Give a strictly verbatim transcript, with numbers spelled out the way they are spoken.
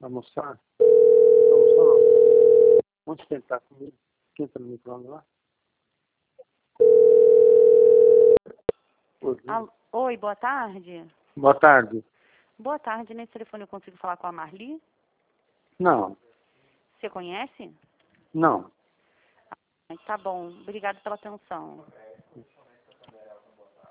Almoçar? Almoçar não. Onde tentar comigo? Quem tá no micro-ondas lá? Oi, Al- Oi, boa tarde. boa tarde. Boa tarde, nesse telefone eu consigo falar com a Marli? Não, Você conhece? não. Ah, tá bom, obrigado pela atenção.